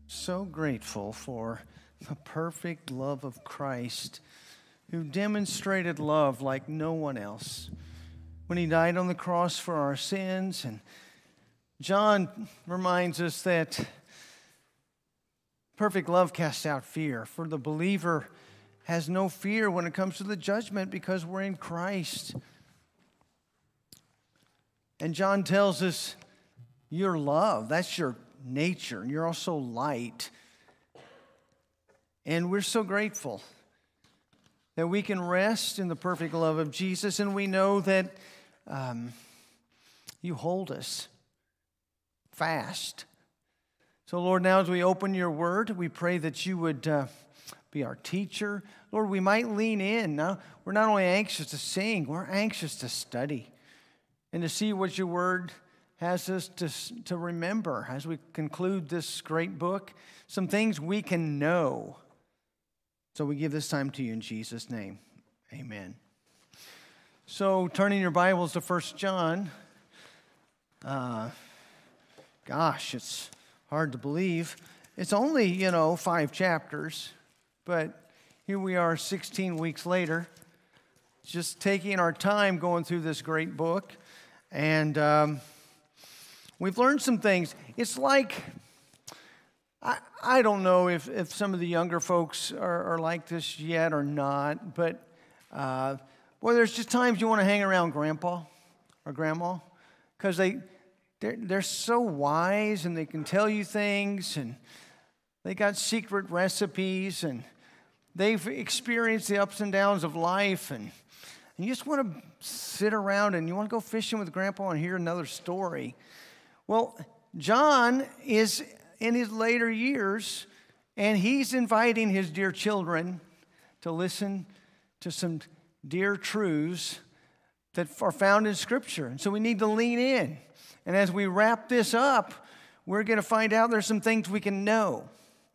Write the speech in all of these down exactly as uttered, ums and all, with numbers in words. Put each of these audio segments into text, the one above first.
So grateful for the perfect love of Christ, who demonstrated love like no one else when he died on the cross for our sins. And John reminds us that perfect love casts out fear, for the believer has no fear when it comes to the judgment because we're in Christ. And John tells us, you're love. That's your nature. And you're also light. And we're so grateful that we can rest in the perfect love of Jesus. And we know that um, you hold us fast. So, Lord, now as we open your word, we pray that you would uh, be our teacher. Lord, we might lean in. Now, we're not only anxious to sing, we're anxious to study and to see what your word has us to, to remember as we conclude this great book, some things we can know. So we give this time to you in Jesus' name. Amen. So turning your Bibles to First John, uh, gosh, it's hard to believe. It's only, you know, five chapters, but here we are sixteen weeks later, just taking our time going through this great book. And um, we've learned some things. It's like, I, I don't know if, if some of the younger folks are, are like this yet or not, but uh, boy, there's just times you want to hang around Grandpa or Grandma because they, they're, they're so wise and they can tell you things and they got secret recipes and they've experienced the ups and downs of life and And you just want to sit around and you want to go fishing with Grandpa and hear another story. Well, John is in his later years, and he's inviting his dear children to listen to some dear truths that are found in Scripture. And so we need to lean in. And as we wrap this up, we're going to find out there's some things we can know.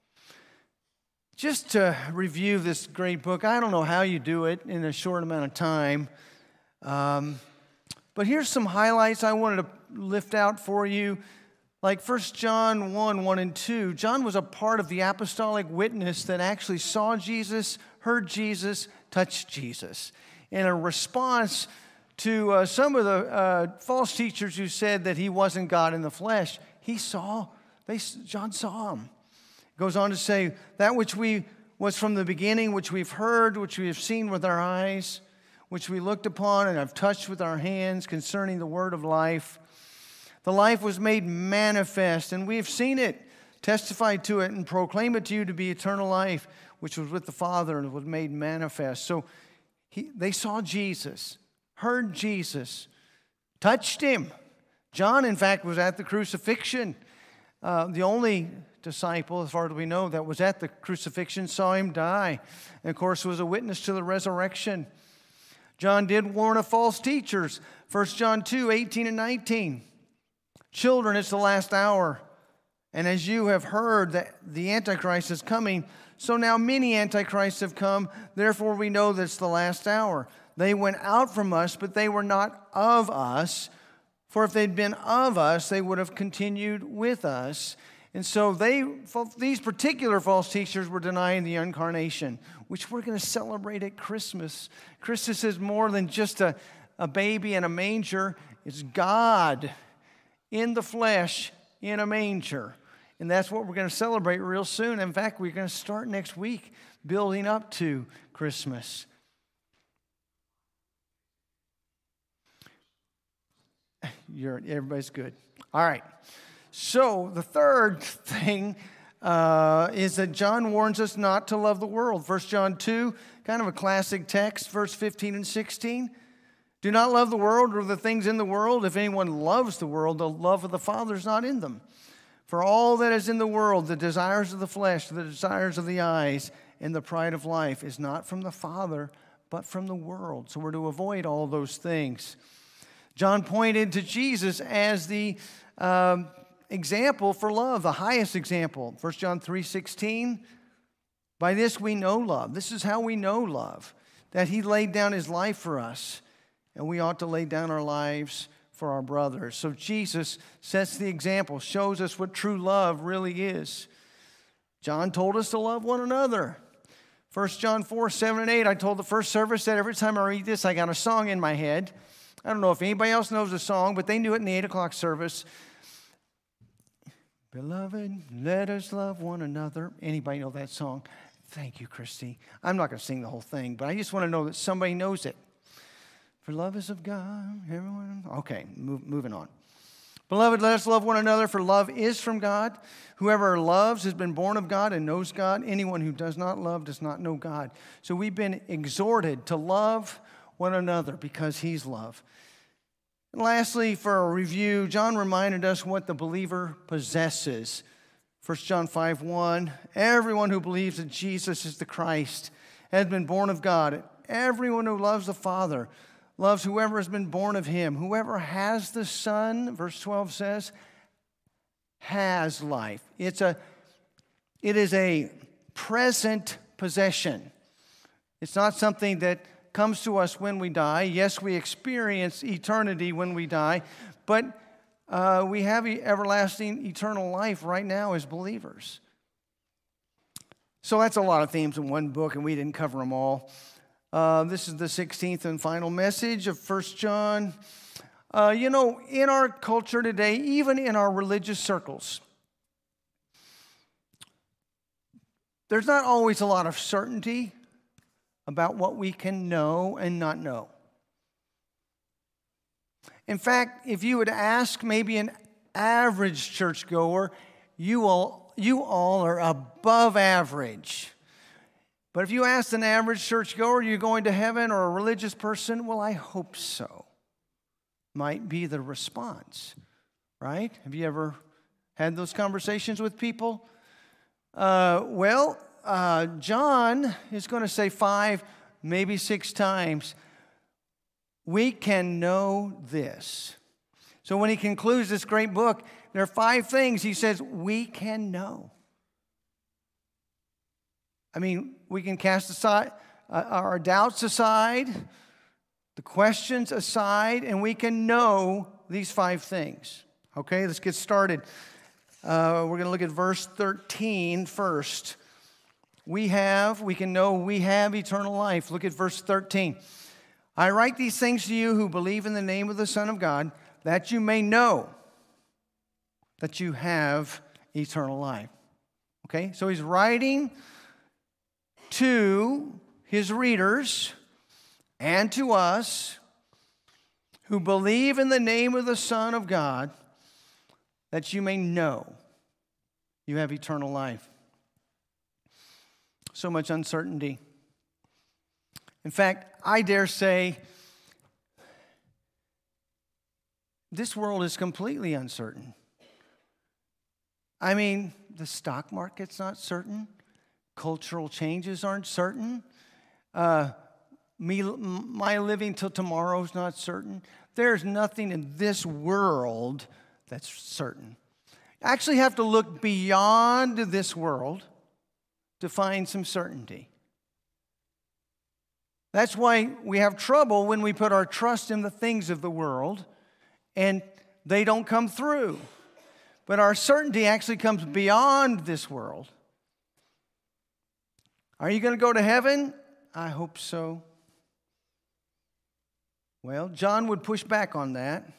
Just to review this great book, I don't know how you do it in a short amount of time, um, but here's some highlights I wanted to lift out for you. Like First John one, one and two, John was a part of the apostolic witness that actually saw Jesus, heard Jesus, touched Jesus. In a response to uh, some of the uh, false teachers who said that he wasn't God in the flesh, he saw, they, John saw him. Goes on to say, that which we was from the beginning, which we've heard, which we have seen with our eyes, which we looked upon and have touched with our hands concerning the word of life. The life was made manifest, and we have seen it, testified to it, and proclaim it to you to be eternal life, which was with the Father and was made manifest. So he, they saw Jesus, heard Jesus, touched him. John, in fact, was at the crucifixion. Uh, the only disciple, as far as we know, that was at the crucifixion, saw him die. And, of course, was a witness to the resurrection. John did warn of false teachers. First John two, eighteen and nineteen. Children, it's the last hour. And as you have heard that the Antichrist is coming, so now many Antichrists have come. Therefore, we know that it's the last hour. They went out from us, but they were not of us. For if they'd been of us, they would have continued with us. And so they, these particular false teachers were denying the incarnation, which we're going to celebrate at Christmas. Christmas is more than just a, a baby in a manger. It's God in the flesh in a manger. And that's what we're going to celebrate real soon. In fact, we're going to start next week building up to Christmas. You're, everybody's good. All right. So the third thing uh, is that John warns us not to love the world. First John two, kind of a classic text, verse fifteen and sixteen. Do not love the world or the things in the world. If anyone loves the world, the love of the Father is not in them. For all that is in the world, the desires of the flesh, the desires of the eyes, and the pride of life is not from the Father, but from the world. So we're to avoid all those things. John pointed to Jesus as the um, example for love, the highest example. First John three sixteen, by this we know love. This is how we know love, that he laid down his life for us, and we ought to lay down our lives for our brothers. So Jesus sets the example, shows us what true love really is. John told us to love one another. First John four, seven, and eight, I told the first service that every time I read this, I got a song in my head. I don't know if anybody else knows the song, but they knew it in the eight o'clock service. Beloved, let us love one another. Anybody know that song? Thank you, Christy. I'm not going to sing the whole thing, but I just want to know that somebody knows it. For love is of God, everyone. Okay, move, moving on. Beloved, let us love one another, for love is from God. Whoever loves has been born of God and knows God. Anyone who does not love does not know God. So we've been exhorted to love one another because he's love. And lastly, for a review, John reminded us what the believer possesses. First John five, one, everyone who believes that Jesus is the Christ has been born of God. Everyone who loves the Father loves whoever has been born of him. Whoever has the Son, verse twelve says, has life. It's a, it is a present possession. It's not something that comes to us when we die. Yes, we experience eternity when we die, but uh, we have everlasting eternal life right now as believers. So that's a lot of themes in one book, and we didn't cover them all. Uh, this is the sixteenth and final message of First John. Uh, you know, in our culture today, even in our religious circles, there's not always a lot of certainty about what we can know and not know. In fact, if you would ask maybe an average churchgoer, you all, you all are above average. But if you asked an average churchgoer, are you going to heaven, or a religious person? Well, I hope so. Might be the response, right? Have you ever had those conversations with people? Uh, well, uh, John is going to say five, maybe six times, we can know this. So when he concludes this great book, there are five things he says we can know. I mean, we can cast aside uh, our doubts aside, the questions aside, and we can know these five things. Okay, let's get started. Uh, we're going to look at verse thirteen first. We have, we can know we have eternal life. Look at verse thirteen. I write these things to you who believe in the name of the Son of God, that you may know that you have eternal life. Okay, so he's writing to his readers and to us who believe in the name of the Son of God, that you may know you have eternal life. So much uncertainty. In fact, I dare say this world is completely uncertain. I mean, the stock market's not certain. Cultural changes aren't certain. Uh, me, my living till tomorrow is not certain. There's nothing in this world that's certain. I actually have to look beyond this world to find some certainty. That's why we have trouble when we put our trust in the things of the world and they don't come through. But our certainty actually comes beyond this world. Are you going to go to heaven? I hope so. Well, John would push back on that.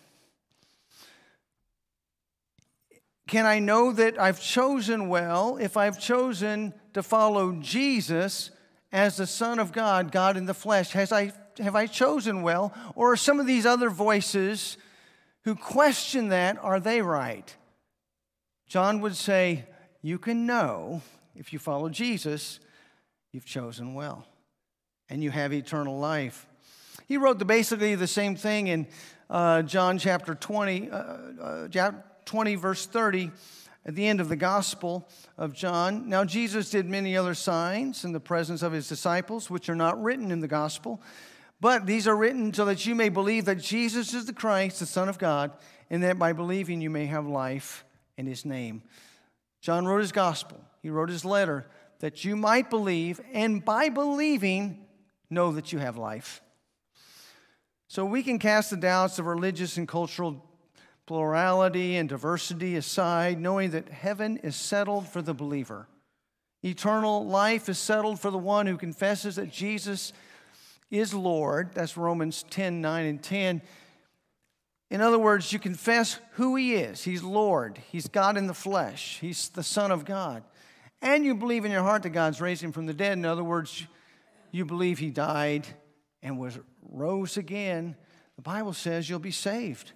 Can I know that I've chosen well if I've chosen to follow Jesus as the Son of God, God in the flesh? Has I, have I chosen well? Or are some of these other voices who question that, are they right? John would say, you can know if you follow Jesus, you've chosen well, and you have eternal life. He wrote the, basically the same thing in uh, John chapter twenty, uh, uh, twenty, verse thirty, at the end of the Gospel of John. Now Jesus did many other signs in the presence of his disciples, which are not written in the Gospel, but these are written so that you may believe that Jesus is the Christ, the Son of God, and that by believing you may have life in his name. John wrote his Gospel. He wrote his letter that you might believe, and by believing, know that you have life. So we can cast the doubts of religious and cultural plurality and diversity aside, knowing that heaven is settled for the believer. Eternal life is settled for the one who confesses that Jesus is Lord. That's Romans ten, nine, and ten. In other words, you confess who he is. He's Lord. He's God in the flesh. He's the Son of God. And you believe in your heart that God's raised him from the dead. In other words, you believe he died and was rose again. The Bible says you'll be saved.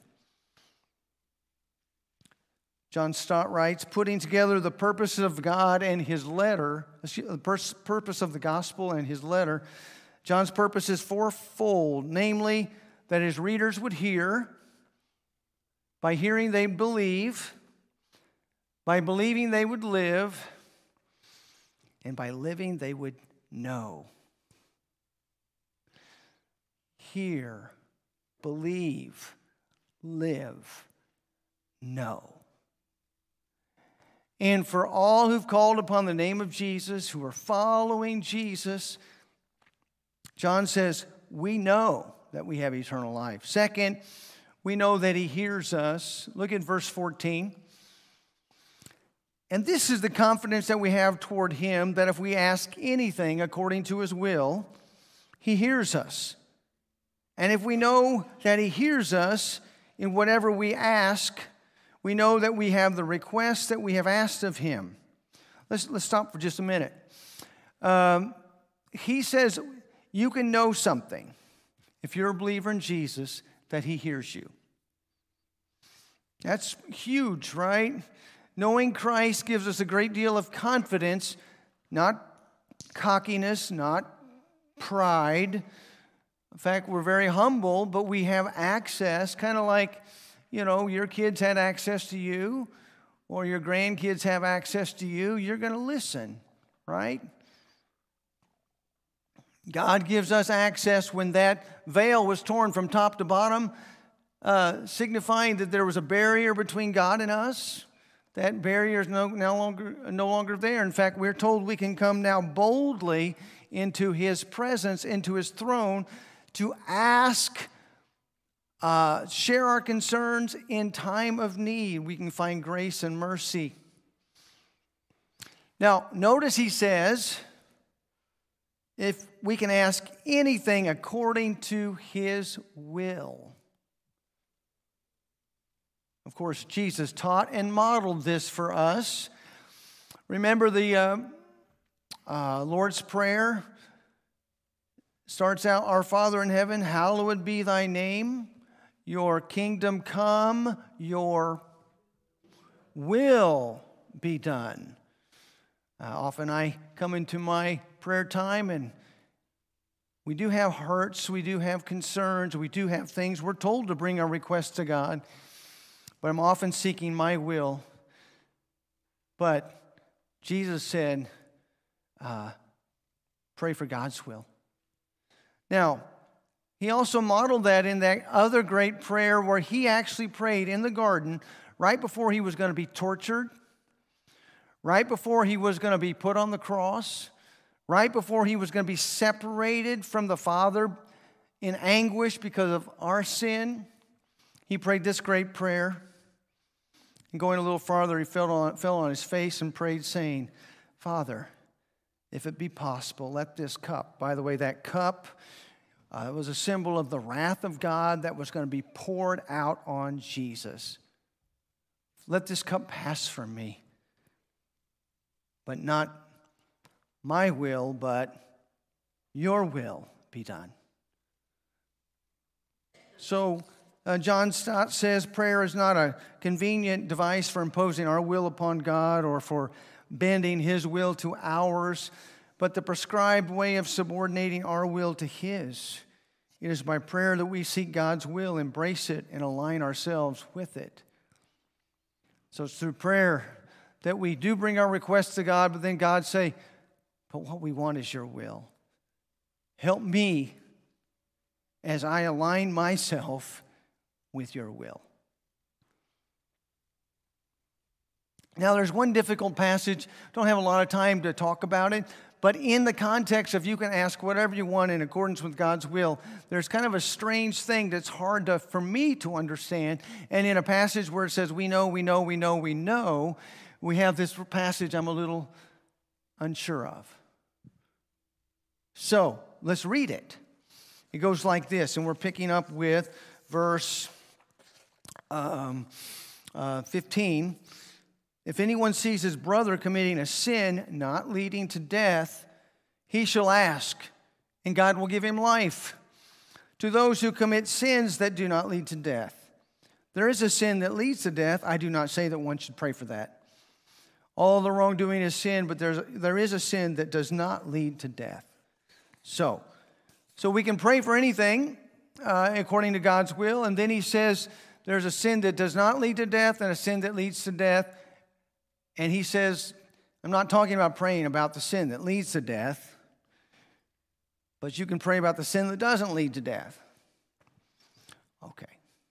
John Stott writes, putting together the purposes of God and his letter, the purpose of the gospel and his letter, John's purpose is fourfold, namely that his readers would hear. By hearing, they believe. By believing, they would live. And by living, they would know. Hear, believe, live, know. And for all who've called upon the name of Jesus, who are following Jesus, John says, we know that we have eternal life. Second, we know that he hears us. Look at verse fourteen. And this is the confidence that we have toward him, that if we ask anything according to his will, he hears us. And if we know that he hears us in whatever we ask, we know that we have the request that we have asked of him. Let's, let's stop for just a minute. Um, he says you can know something, if you're a believer in Jesus, that he hears you. That's huge, right? Knowing Christ gives us a great deal of confidence, not cockiness, not pride. In fact, we're very humble, but we have access, kind of like, you know, your kids had access to you, or your grandkids have access to you. You're going to listen, right? God gives us access when that veil was torn from top to bottom, uh, signifying that there was a barrier between God and us. That barrier is no, no, longer, no longer there. In fact, we're told we can come now boldly into his presence, into his throne, to ask, uh, share our concerns in time of need. We can find grace and mercy. Now, notice he says, if we can ask anything according to his will. Of course, Jesus taught and modeled this for us. Remember the uh, uh, Lord's Prayer starts out, Our Father in heaven, hallowed be thy name. Your kingdom come, your will be done. Uh, often I come into my prayer time and we do have hurts, we do have concerns, we do have things. We're told to bring our requests to God. But I'm often seeking my will. But Jesus said, uh, pray for God's will. Now, he also modeled that in that other great prayer where he actually prayed in the garden right before he was going to be tortured, right before he was going to be put on the cross, right before he was going to be separated from the Father in anguish because of our sin. He prayed this great prayer. And going a little farther, he fell on, fell on his face and prayed, saying, Father, if it be possible, let this cup, by the way, that cup uh, was a symbol of the wrath of God that was going to be poured out on Jesus. Let this cup pass from me, but not my will, but your will be done. So, Uh, John Stott says prayer is not a convenient device for imposing our will upon God or for bending his will to ours, but the prescribed way of subordinating our will to his. It is by prayer that we seek God's will, embrace it, and align ourselves with it. So it's through prayer that we do bring our requests to God, but then God say, but what we want is your will. Help me as I align myself with your will. Now, there's one difficult passage. Don't have a lot of time to talk about it, but in the context of you can ask whatever you want in accordance with God's will, there's kind of a strange thing that's hard to, for me to understand. And in a passage where it says, we know, we know, we know, we know, we have this passage I'm a little unsure of. So, let's read it. It goes like this, and we're picking up with verse um, uh, fifteen. If anyone sees his brother committing a sin not leading to death, he shall ask, and God will give him life. To those who commit sins that do not lead to death. There is a sin that leads to death. I do not say that one should pray for that. All the wrongdoing is sin, but there's, there is a sin that does not lead to death. So, so we can pray for anything uh, according to God's will. And then he says there's a sin that does not lead to death and a sin that leads to death. And he says, I'm not talking about praying about the sin that leads to death, but you can pray about the sin that doesn't lead to death. Okay.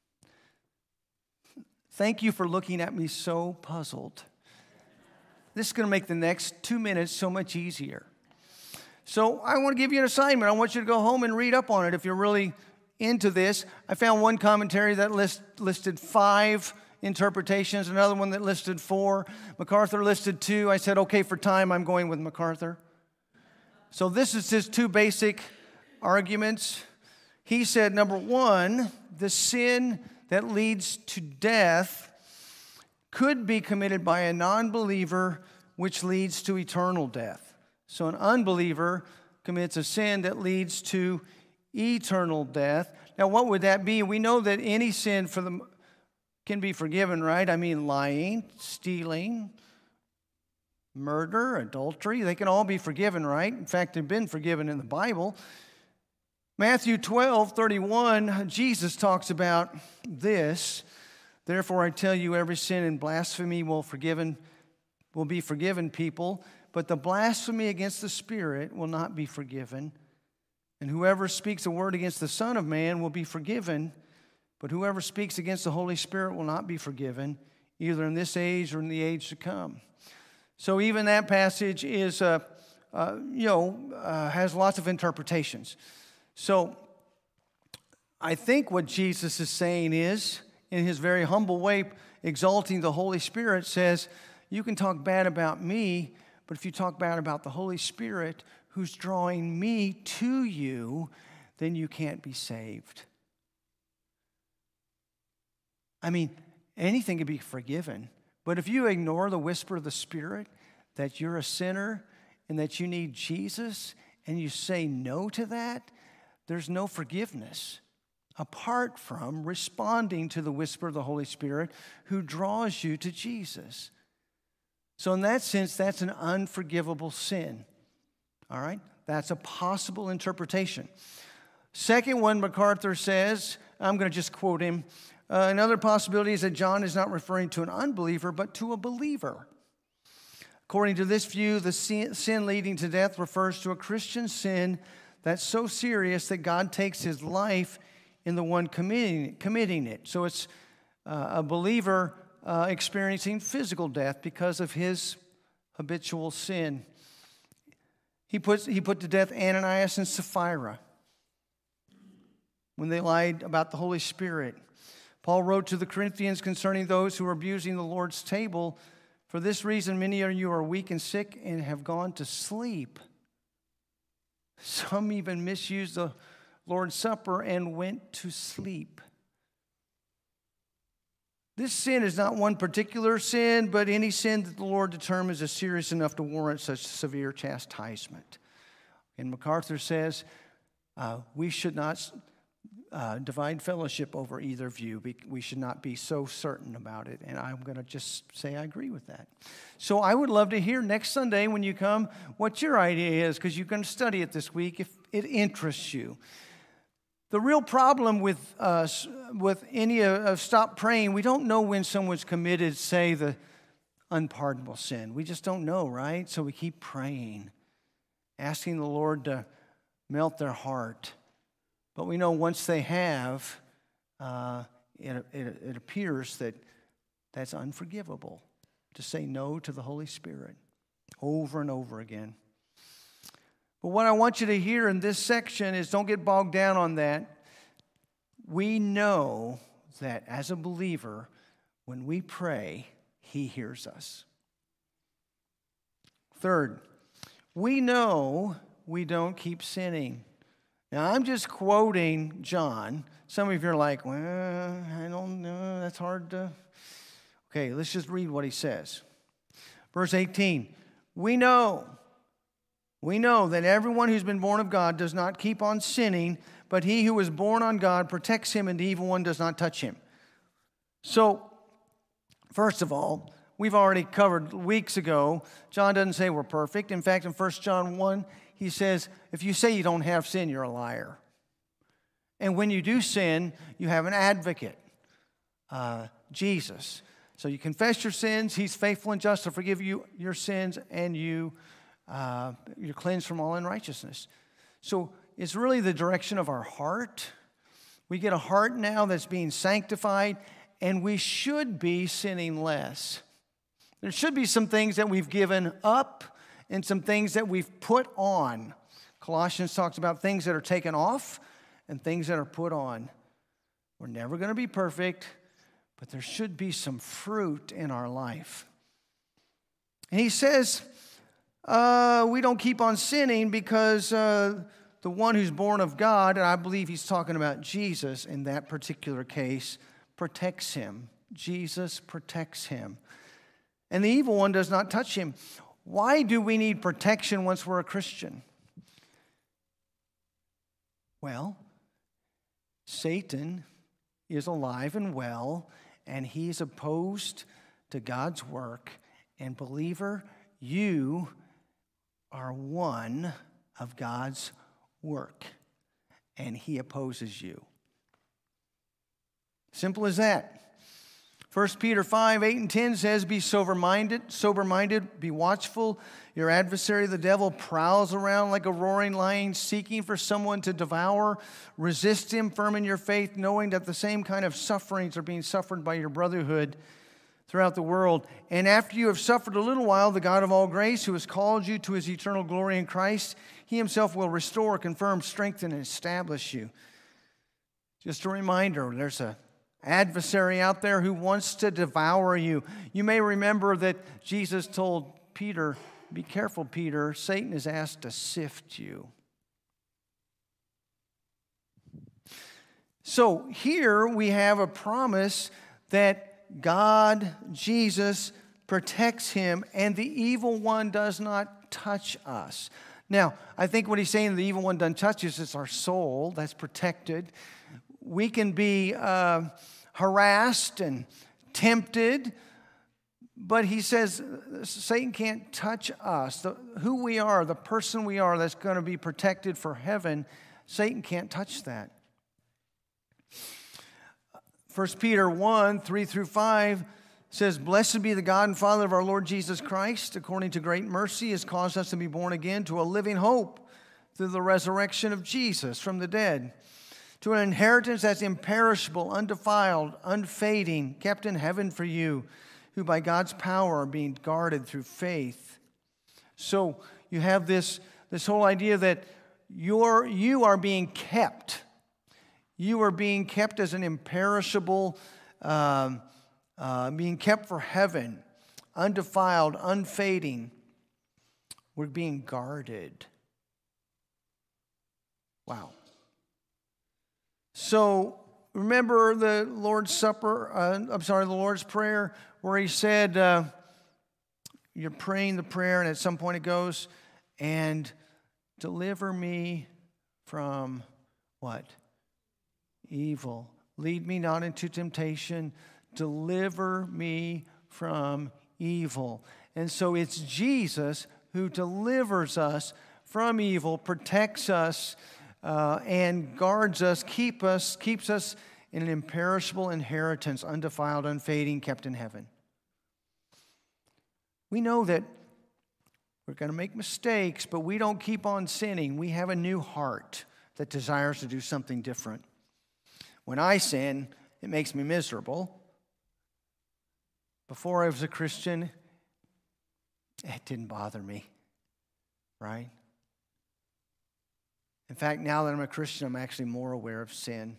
Thank you for looking at me so puzzled. This is going to make the next two minutes so much easier. So I want to give you an assignment. I want you to go home and read up on it if you're really into this. I found one commentary that list, listed five interpretations, another one that listed four. MacArthur listed two. I said, okay, for time, I'm going with MacArthur. So this is his two basic arguments. He said, number one, the sin that leads to death could be committed by a non-believer, which leads to eternal death. So an unbeliever commits a sin that leads to eternal death. Now, what would that be? We know that any sin for the, can be forgiven, right? I mean, lying, stealing, murder, adultery, they can all be forgiven, right? In fact, they've been forgiven in the Bible. Matthew twelve thirty-one, Jesus talks about this. Therefore, I tell you, every sin and blasphemy will forgiven, will be forgiven people, but the blasphemy against the Spirit will not be forgiven. And whoever speaks a word against the Son of Man will be forgiven, but whoever speaks against the Holy Spirit will not be forgiven, either in this age or in the age to come. So even that passage is, uh, uh, you know, uh, has lots of interpretations. So I think what Jesus is saying is, in his very humble way, exalting the Holy Spirit, says, you can talk bad about me, but if you talk bad about the Holy Spirit who's drawing me to you, then you can't be saved. I mean, anything can be forgiven. But if you ignore the whisper of the Spirit that you're a sinner and that you need Jesus, and you say no to that, there's no forgiveness apart from responding to the whisper of the Holy Spirit who draws you to Jesus. So in that sense, that's an unforgivable sin. All right? That's a possible interpretation. Second one, MacArthur says, I'm going to just quote him, Uh, another possibility is that John is not referring to an unbeliever, but to a believer. According to this view, the sin, sin leading to death refers to a Christian sin that's so serious that God takes his life in the one committing, committing it. So it's uh, a believer uh, experiencing physical death because of his habitual sin. He, puts, he put to death Ananias and Sapphira when they lied about the Holy Spirit. Paul wrote to the Corinthians concerning those who are abusing the Lord's table, for this reason many of you are weak and sick and have gone to sleep. Some even misused the Lord's Supper and went to sleep. This sin is not one particular sin, but any sin that the Lord determines is serious enough to warrant such severe chastisement. And MacArthur says, uh, we should not Uh, divide fellowship over either view. We should not be so certain about it. And I'm going to just say I agree with that. So I would love to hear next Sunday when you come what your idea is, because you can study it this week if it interests you. The real problem with us, with any of uh, stop praying, we don't know when someone's committed, say, the unpardonable sin. We just don't know, right? So we keep praying, asking the Lord to melt their heart. But we know once they have, uh, it, it, it appears that that's unforgivable, to say no to the Holy Spirit over and over again. But what I want you to hear in this section is don't get bogged down on that. We know that as a believer, when we pray, he hears us. Third, we know we don't keep sinning. Now, I'm just quoting John. Some of you are like, well, I don't know, that's hard to... Okay, let's just read what he says. Verse eighteen, we know, we know that everyone who's been born of God does not keep on sinning, but he who is born on God protects him, and the evil one does not touch him. So, first of all, we've already covered weeks ago, John doesn't say we're perfect. In fact, in First John one, he says, if you say you don't have sin, you're a liar. And when you do sin, you have an advocate, uh, Jesus. So you confess your sins, he's faithful and just to forgive you your sins, and you, uh, you're cleansed from all unrighteousness. So it's really the direction of our heart. We get a heart now that's being sanctified, and we should be sinning less. There should be some things that we've given up and some things that we've put on. Colossians talks about things that are taken off and things that are put on. We're never going to be perfect, but there should be some fruit in our life. And he says, uh, we don't keep on sinning because uh, the one who's born of God, and I believe he's talking about Jesus in that particular case, protects him. Jesus protects him. And the evil one does not touch him. Why do we need protection once we're a Christian? Well, Satan is alive and well, and he's opposed to God's work. And believer, you are one of God's work, and he opposes you. Simple as that. First Peter five, eight and ten says, be sober-minded, sober-minded, be watchful. Your adversary, the devil, prowls around like a roaring lion, seeking for someone to devour. Resist him, firm in your faith, knowing that the same kind of sufferings are being suffered by your brotherhood throughout the world. And after you have suffered a little while, the God of all grace, who has called you to his eternal glory in Christ, he himself will restore, confirm, strengthen, and establish you. Just a reminder, there's a adversary out there who wants to devour you. You may remember that Jesus told Peter, be careful, Peter, Satan is asked to sift you. So here we have a promise that God, Jesus, protects him, and the evil one does not touch us. Now, I think what he's saying, the evil one doesn't touch us, it's our soul that's protected. We can be uh, harassed and tempted, but he says Satan can't touch us. The, who we are, the person we are that's going to be protected for heaven, Satan can't touch that. First Peter one, three through five says, blessed be the God and Father of our Lord Jesus Christ, according to great mercy, has caused us to be born again to a living hope through the resurrection of Jesus from the dead, to an inheritance that's imperishable, undefiled, unfading, kept in heaven for you, who by God's power are being guarded through faith. So you have this, this whole idea that you're, you are being kept. You are being kept as an imperishable, um, uh, being kept for heaven, undefiled, unfading. We're being guarded. Wow. So remember the Lord's Supper, uh, I'm sorry, the Lord's Prayer, where he said, uh, you're praying the prayer, and at some point it goes, and deliver me from what? Evil. Lead me not into temptation. Deliver me from evil. And so it's Jesus who delivers us from evil, protects us, Uh, and guards us, keep us, keeps us in an imperishable inheritance, undefiled, unfading, kept in heaven. We know that we're going to make mistakes, but we don't keep on sinning. We have a new heart that desires to do something different. When I sin, it makes me miserable. Before I was a Christian, it didn't bother me, right? In fact, now that I'm a Christian, I'm actually more aware of sin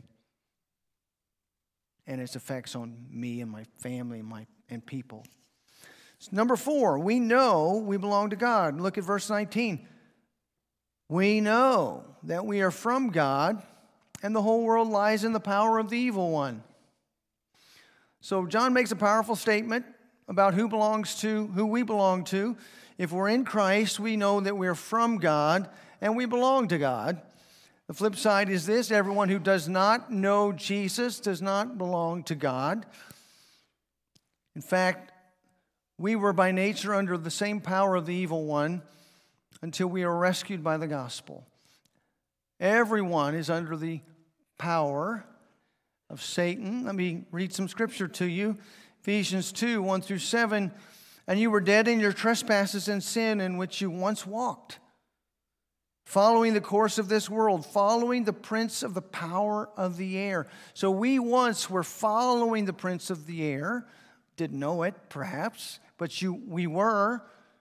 and its effects on me and my family and, my, and people. Number four, we know we belong to God. Look at verse nineteen. We know that we are from God, and the whole world lies in the power of the evil one. So John makes a powerful statement about who belongs to, who we belong to. If we're in Christ, we know that we're from God and we belong to God. The flip side is this: everyone who does not know Jesus does not belong to God. In fact, we were by nature under the same power of the evil one until we are rescued by the gospel. Everyone is under the power of Satan. Let me read some scripture to you. Ephesians two, one through seven. And you were dead in your trespasses and sin in which you once walked, following the course of this world, following the prince of the power of the air. So we once were following the prince of the air. Didn't know it, perhaps, but you, we were.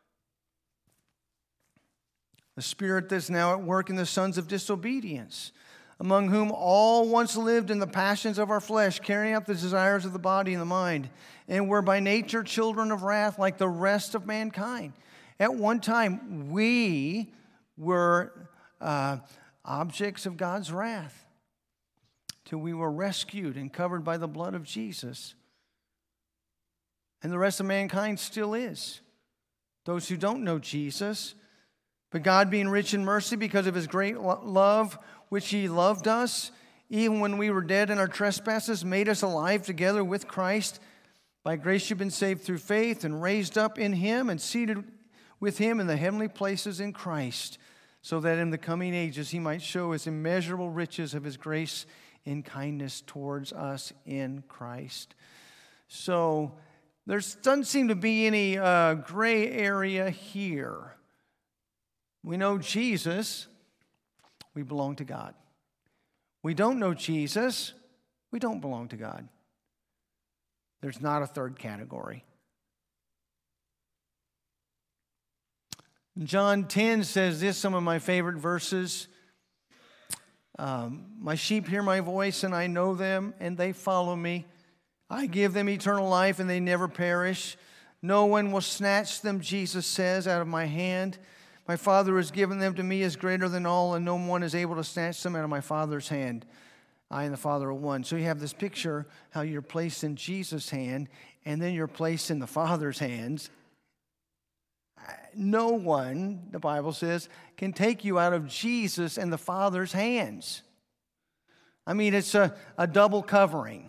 The spirit that's now at work in the sons of disobedience, among whom all once lived in the passions of our flesh, carrying out the desires of the body and the mind, and were by nature children of wrath like the rest of mankind. At one time, we were uh, objects of God's wrath till we were rescued and covered by the blood of Jesus. And the rest of mankind still is. Those who don't know Jesus. But God, being rich in mercy because of his great love, which he loved us, even when we were dead in our trespasses, made us alive together with Christ. By grace you've been saved through faith, and raised up in him and seated with him in the heavenly places in Christ, so that in the coming ages he might show his immeasurable riches of his grace in kindness towards us in Christ. So there doesn't seem to be any uh, gray area here. We know Jesus, we belong to God. We don't know Jesus, we don't belong to God. There's not a third category. John ten says this, some of my favorite verses. Um, my sheep hear my voice, and I know them, and they follow me. I give them eternal life, and they never perish. No one will snatch them, Jesus says, out of my hand. My Father has given them to me is greater than all, and no one is able to snatch them out of my Father's hand. I and the Father are one. So you have this picture how you're placed in Jesus' hand, and then you're placed in the Father's hands. No one, the Bible says, can take you out of Jesus and the Father's hands. I mean, it's a, a double covering.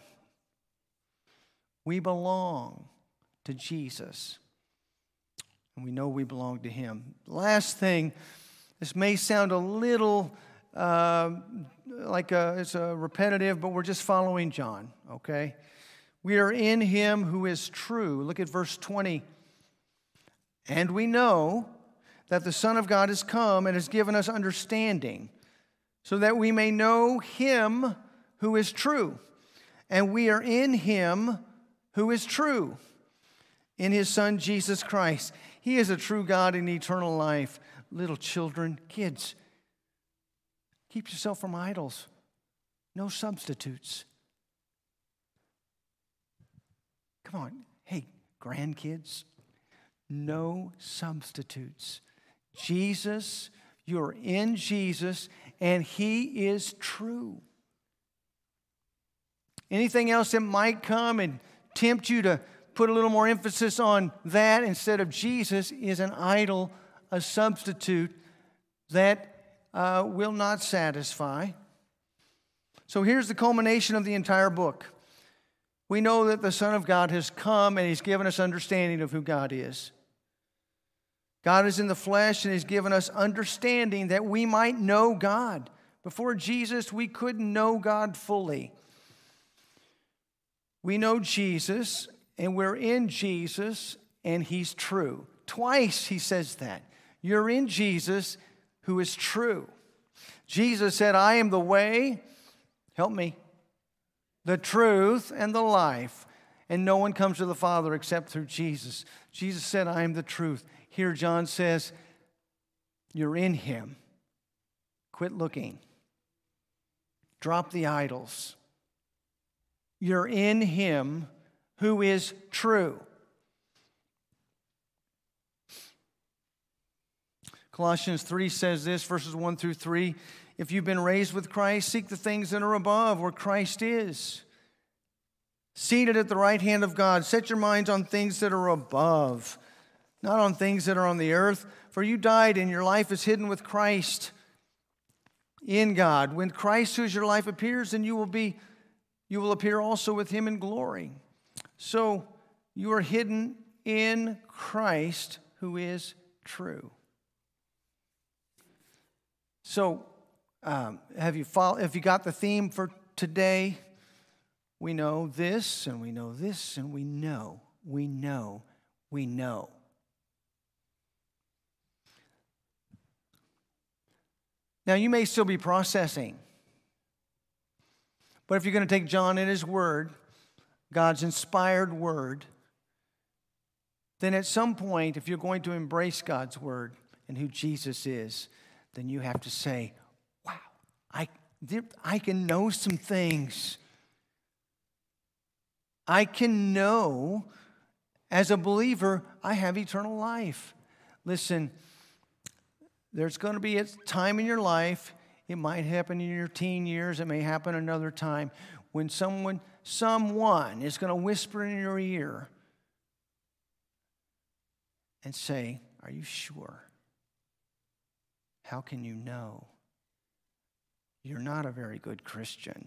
We belong to Jesus, and we know we belong to him. Last thing, this may sound a little uh, like a, it's a repetitive, but we're just following John, okay? We are in him who is true. Look at verse twenty. And we know that the Son of God has come and has given us understanding, so that we may know him who is true. And we are in him who is true, in his Son, Jesus Christ. He is a true God in eternal life. Little children, kids, keep yourself from idols. No substitutes. Come on. Hey, grandkids, no substitutes. Jesus, you're in Jesus, and he is true. Anything else that might come and tempt you to put a little more emphasis on that instead of Jesus is an idol, a substitute that uh, will not satisfy. So here's the culmination of the entire book. We know that the Son of God has come and he's given us understanding of who God is. God is in the flesh and he's given us understanding that we might know God. Before Jesus, we couldn't know God fully. We know Jesus, and we're in Jesus, and he's true. Twice he says that. You're in Jesus, who is true. Jesus said, I am the way, help me, the truth, and the life. And no one comes to the Father except through Jesus. Jesus said, I am the truth. Here John says, you're in him. Quit looking. Drop the idols. You're in him who is true. Colossians three says this, verses one through three, if you've been raised with Christ, seek the things that are above, where Christ is, seated at the right hand of God. Set your minds on things that are above, not on things that are on the earth. For you died, and your life is hidden with Christ in God. When Christ, who is your life, appears, then you will be, you will appear also with him in glory. So you are hidden in Christ, who is true. So, um, have you follow, have you got the theme for today? We know this, and we know this, and we know, we know, we know. Now, you may still be processing, but if you're going to take John at his word, God's inspired word, then at some point, if you're going to embrace God's word and who Jesus is, then you have to say, wow, I, I can know some things. I can know, as a believer, I have eternal life. Listen, there's going to be a time in your life, it might happen in your teen years, it may happen another time, when someone, someone is going to whisper in your ear and say, are you sure? How can you know? You're not a very good Christian.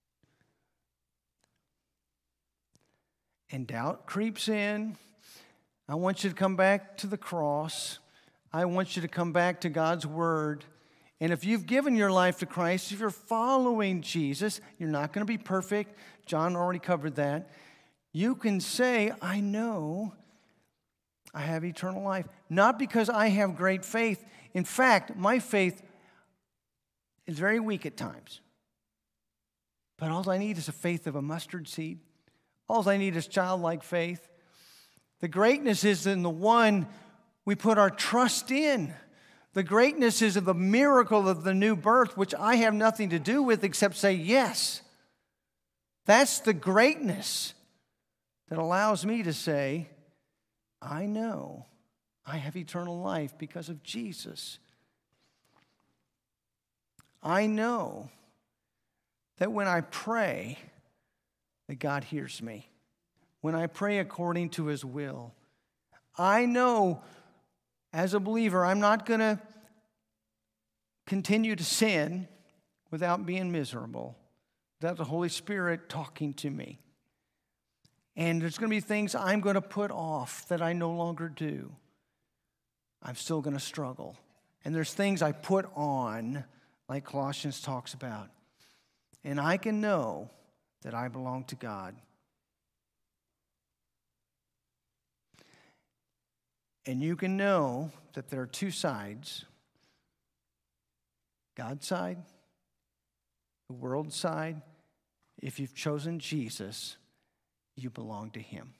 And doubt creeps in. I want you to come back to the cross. I want you to come back to God's word. And if you've given your life to Christ, if you're following Jesus, you're not going to be perfect. John already covered that. You can say, I know I have eternal life. Not because I have great faith. In fact, my faith is very weak at times. But all I need is a faith of a mustard seed. All I need is childlike faith. The greatness is in the one we put our trust in. The greatness is of the miracle of the new birth, which I have nothing to do with except say yes. That's the greatness that allows me to say, I know I have eternal life because of Jesus. I know that when I pray, that God hears me. When I pray according to his will, I know as a believer, I'm not going to continue to sin without being miserable, without the Holy Spirit talking to me. And there's going to be things I'm going to put off that I no longer do. I'm still going to struggle. And there's things I put on, like Colossians talks about. And I can know that I belong to God. And you can know that there are two sides. God's side, the world's side. If you've chosen Jesus, you belong to him.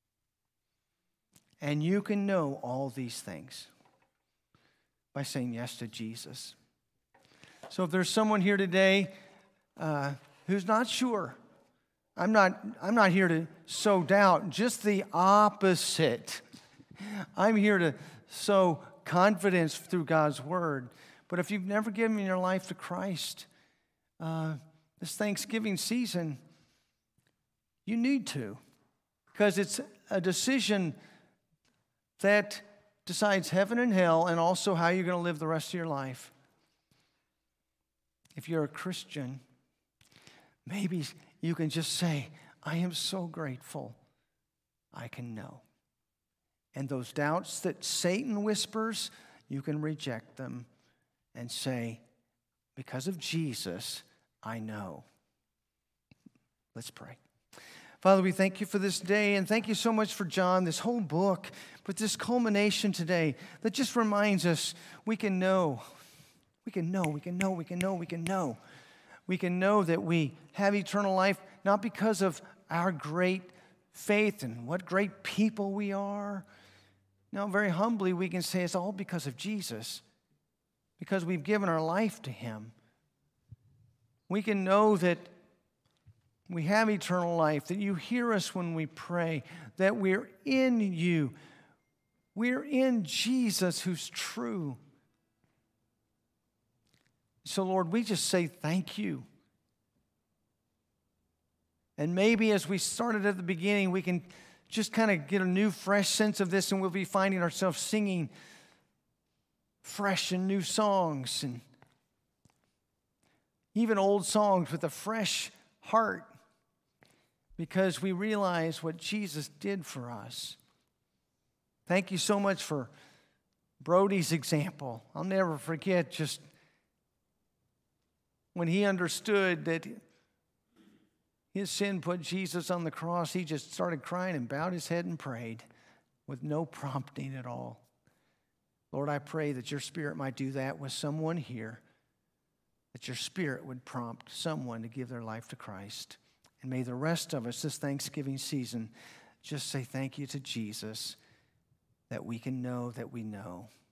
And you can know all these things by saying yes to Jesus. So if there's someone here today uh, who's not sure, I'm not, I'm not here to sow doubt, just the opposite. I'm here to sow confidence through God's word. But if you've never given your life to Christ, uh, this Thanksgiving season, you need to. Because it's a decision that decides heaven and hell and also how you're going to live the rest of your life. If you're a Christian, maybe you can just say, I am so grateful I can know. And those doubts that Satan whispers, you can reject them and say, because of Jesus, I know. Let's pray. Father, we thank you for this day, and thank you so much for John, this whole book, but this culmination today that just reminds us we can know, we can know, we can know, we can know, we can know. We can know that we have eternal life, not because of our great faith and what great people we are. No, very humbly, we can say it's all because of Jesus, because we've given our life to him. We can know that we have eternal life, that you hear us when we pray, that we're in you. We're in Jesus who's true. So, Lord, we just say thank you. And maybe as we started at the beginning, we can just kind of get a new, fresh sense of this, and we'll be finding ourselves singing fresh and new songs, and even old songs with a fresh heart, because we realize what Jesus did for us. Thank you so much for Brody's example. I'll never forget just when he understood that his sin put Jesus on the cross, he just started crying and bowed his head and prayed with no prompting at all. Lord, I pray that your Spirit might do that with someone here, that your Spirit would prompt someone to give their life to Christ. And may the rest of us this Thanksgiving season just say thank you to Jesus, that we can know that we know.